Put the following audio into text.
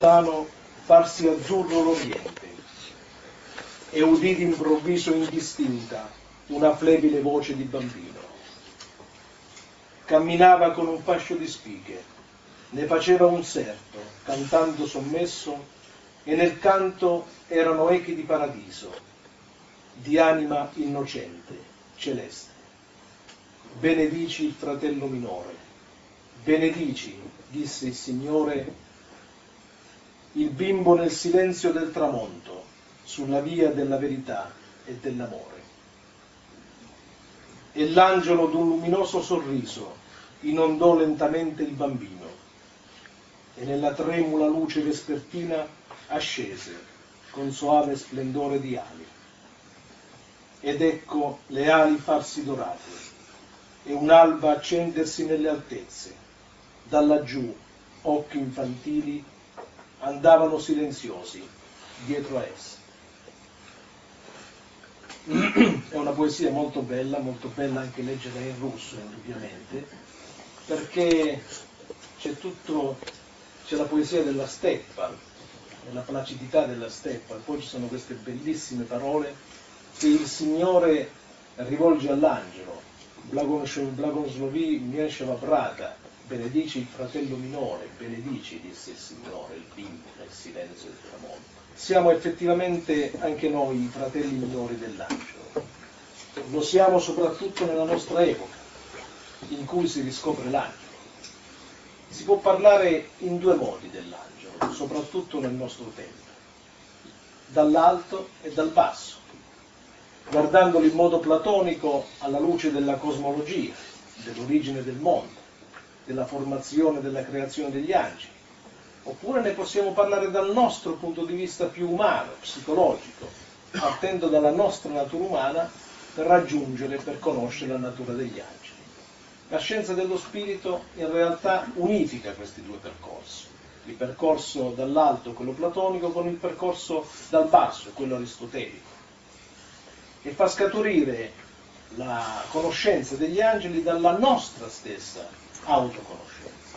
lontano farsi azzurro l'oriente e udì d'improvviso indistinta una flebile voce di bambino. Camminava con un fascio di spighe, ne faceva un serto, cantando sommesso, e nel canto erano echi di paradiso, di anima innocente, celeste. Benedici il fratello minore, benedici, disse il Signore, il bimbo nel silenzio del tramonto, sulla via della verità e dell'amore. E l'angelo d'un luminoso sorriso inondò lentamente il bambino, e nella tremula luce vespertina ascese con soave splendore di ali. Ed ecco le ali farsi dorate e un'alba accendersi nelle altezze. Da laggiù occhi infantili andavano silenziosi dietro a esse. È una poesia molto bella anche leggerla in russo, indubbiamente, perché c'è la poesia della steppa, la placidità della steppa, e poi ci sono queste bellissime parole che il Signore rivolge all'angelo. Blagoslovi Miesheva Brata, benedici il fratello minore, benedici, disse il Signore, il bimbo nel silenzio del tramonto. Siamo effettivamente anche noi i fratelli minori dell'angelo. Lo siamo soprattutto nella nostra epoca, in cui si riscopre l'angelo. Si può parlare in due modi dell'angelo, soprattutto nel nostro tempo, dall'alto e dal basso, guardandolo in modo platonico alla luce della cosmologia, dell'origine del mondo, della formazione e della creazione degli angeli. Oppure ne possiamo parlare dal nostro punto di vista più umano, psicologico, partendo dalla nostra natura umana per raggiungere e per conoscere la natura degli angeli. La scienza dello spirito in realtà unifica questi due percorsi, il percorso dall'alto, quello platonico, con il percorso dal basso, quello aristotelico, e fa scaturire la conoscenza degli angeli dalla nostra stessa autoconoscenza.